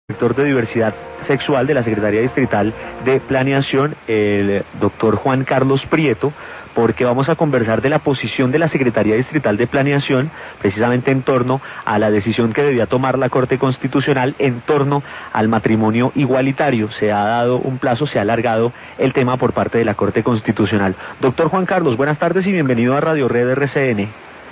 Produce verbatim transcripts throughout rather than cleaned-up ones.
Director de Diversidad Sexual de la Secretaría Distrital de Planeación, el doctor Juan Carlos Prieto, porque vamos a conversar de la posición de la Secretaría Distrital de Planeación, precisamente en torno a la decisión que debía tomar la Corte Constitucional en torno al matrimonio igualitario. Se ha dado un plazo, se ha alargado el tema por parte de la Corte Constitucional. Doctor Juan Carlos, buenas tardes y bienvenido a Radio Red R C N.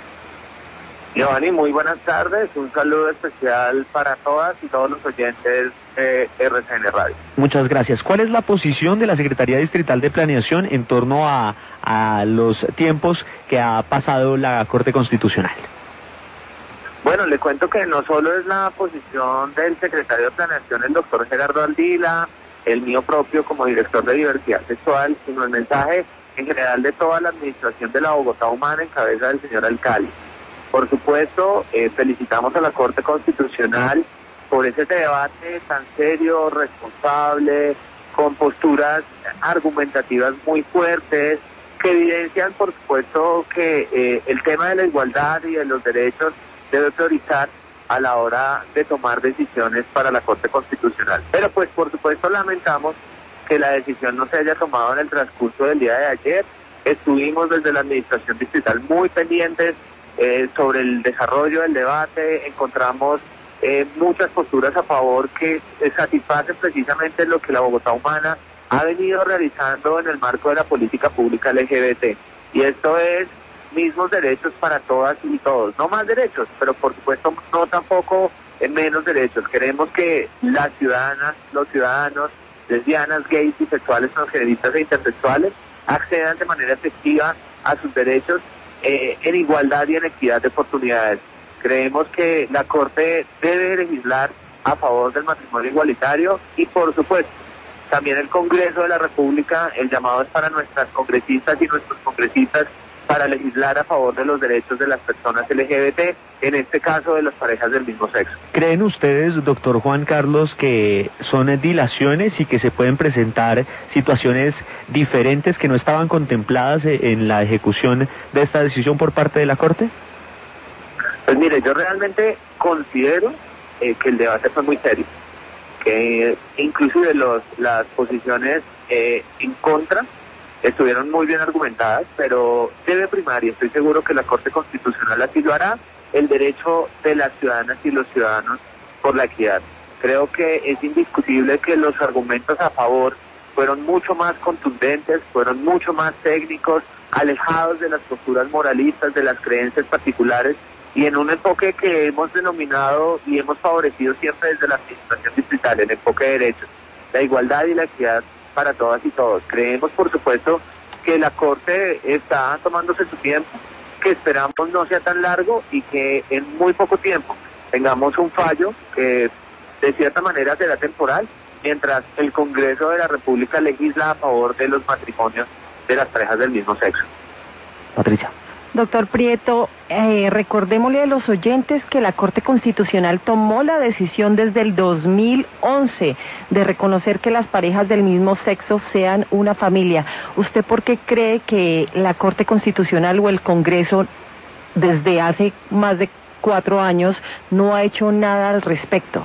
Giovanni, muy buenas tardes, un saludo especial para todas y todos los oyentes de R C N Radio. Muchas gracias. ¿Cuál es la posición de la Secretaría Distrital de Planeación en torno a, a los tiempos que ha pasado la Corte Constitucional? Bueno, le cuento que no solo es la posición del secretario de Planeación, el doctor Gerardo Aldila, el mío propio como director de Diversidad Sexual, sino el mensaje en general de toda la administración de la Bogotá Humana en cabeza del señor alcalde. Por supuesto, eh, felicitamos a la Corte Constitucional por ese debate tan serio, responsable, con posturas argumentativas muy fuertes, que evidencian, por supuesto, que eh, el tema de la igualdad y de los derechos debe priorizar a la hora de tomar decisiones para la Corte Constitucional. Pero pues, por supuesto, lamentamos que la decisión no se haya tomado en el transcurso del día de ayer. Estuvimos desde la Administración Distrital muy pendientes Eh, sobre el desarrollo del debate, encontramos eh, muchas posturas a favor que eh, satisfacen precisamente lo que la Bogotá Humana ha venido realizando en el marco de la política pública L G B T. Y esto es mismos derechos para todas y todos, no más derechos, pero por supuesto no tampoco eh, menos derechos. Queremos que las ciudadanas, los ciudadanos, lesbianas, gays, bisexuales, transgeneristas e intersexuales accedan de manera efectiva a sus derechos Eh, en igualdad y en equidad de oportunidades. Creemos que la Corte debe legislar a favor del matrimonio igualitario y, por supuesto, también el Congreso de la República, el llamado es para nuestras congresistas y nuestros congresistas para legislar a favor de los derechos de las personas L G B T, en este caso de las parejas del mismo sexo. ¿Creen ustedes, doctor Juan Carlos, que son dilaciones y que se pueden presentar situaciones diferentes que no estaban contempladas en la ejecución de esta decisión por parte de la Corte? Pues mire, yo realmente considero eh, que el debate fue muy serio, que inclusive los, las posiciones eh, en contra estuvieron muy bien argumentadas, pero debe primar, y estoy seguro que la Corte Constitucional así lo hará, el derecho de las ciudadanas y los ciudadanos por la equidad. Creo que es indiscutible que los argumentos a favor fueron mucho más contundentes, fueron mucho más técnicos, alejados de las posturas moralistas, de las creencias particulares, y en un enfoque que hemos denominado y hemos favorecido siempre desde la administración distrital, el enfoque de derechos, la igualdad y la equidad para todas y todos. Creemos, por supuesto, que la Corte está tomándose su tiempo, que esperamos no sea tan largo y que en muy poco tiempo tengamos un fallo que de cierta manera será temporal, mientras el Congreso de la República legisla a favor de los matrimonios de las parejas del mismo sexo. Patricia. Doctor Prieto, eh, recordémosle a los oyentes que la Corte Constitucional tomó la decisión desde el dos mil once de reconocer que las parejas del mismo sexo sean una familia. ¿Usted por qué cree que la Corte Constitucional o el Congreso desde hace más de cuatro años no ha hecho nada al respecto?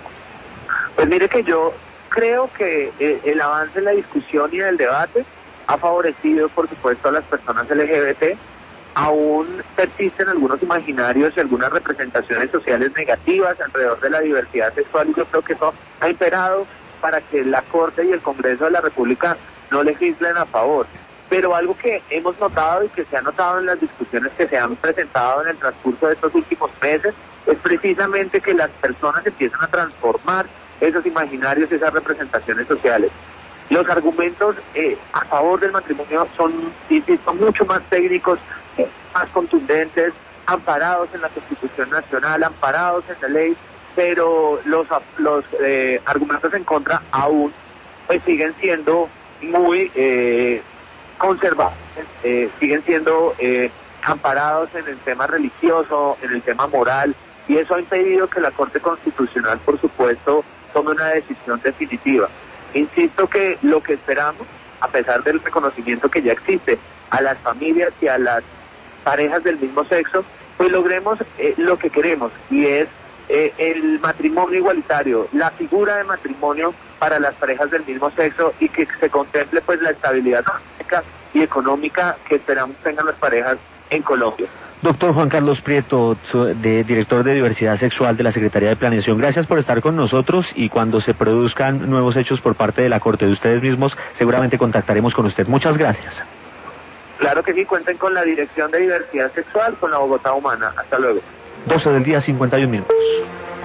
Pues mire que yo creo que eh, el avance en la discusión y en el debate ha favorecido, por supuesto, a las personas L G B T. Aún persisten algunos imaginarios y algunas representaciones sociales negativas alrededor de la diversidad sexual, y yo creo que eso ha imperado para que la Corte y el Congreso de la República no legislen a favor. Pero algo que hemos notado y que se ha notado en las discusiones que se han presentado en el transcurso de estos últimos meses es precisamente que las personas empiezan a transformar esos imaginarios, esas representaciones sociales. Los argumentos eh, a favor del matrimonio son, insisto, mucho más técnicos, eh, más contundentes, amparados en la Constitución Nacional, amparados en la ley, pero los, los eh, argumentos en contra aún pues siguen siendo muy eh, conservadores, eh, siguen siendo eh, amparados en el tema religioso, en el tema moral, y eso ha impedido que la Corte Constitucional, por supuesto, tome una decisión definitiva. Insisto que lo que esperamos, a pesar del reconocimiento que ya existe a las familias y a las parejas del mismo sexo, pues logremos eh, lo que queremos, y es eh, el matrimonio igualitario, la figura de matrimonio para las parejas del mismo sexo y que se contemple pues la estabilidad económica y económica que esperamos tengan las parejas en Colombia. Doctor Juan Carlos Prieto, de, director de Diversidad Sexual de la Secretaría de Planeación, gracias por estar con nosotros y cuando se produzcan nuevos hechos por parte de la Corte de ustedes mismos, seguramente contactaremos con usted. Muchas gracias. Claro que sí, cuenten con la Dirección de Diversidad Sexual, con la Bogotá Humana. Hasta luego. doce del día, cincuenta y un minutos.